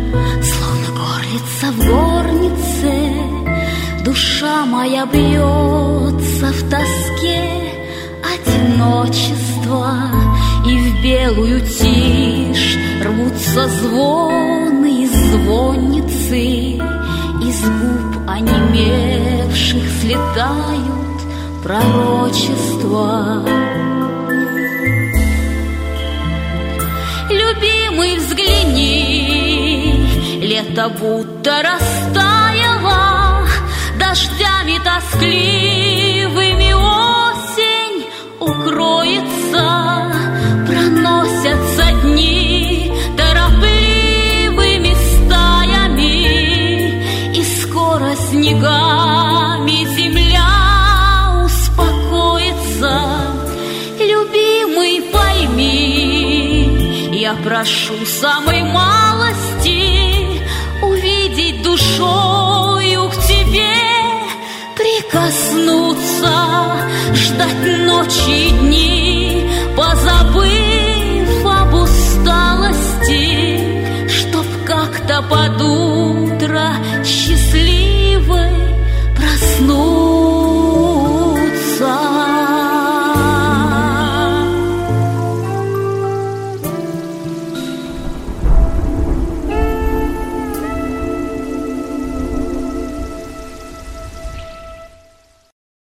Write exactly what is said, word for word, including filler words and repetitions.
Словно горлица в горнице, душа моя бьется в тоске одиночества, и в белую тишь рвутся звоны и звонницы, из губ онемевших слетают пророчества. Любимый, взгляни, лето будто растаяло, дождями тоскливыми осень укроется. Проносятся дни торопливыми стаями, и скоро снегами земля успокоится. Любимый, пойми, я прошу самой малости увидеть душою к тебе, прикоснуться, ждать ночи и дни, позабыв об усталости, чтоб как-то под утро счастливой проснуться.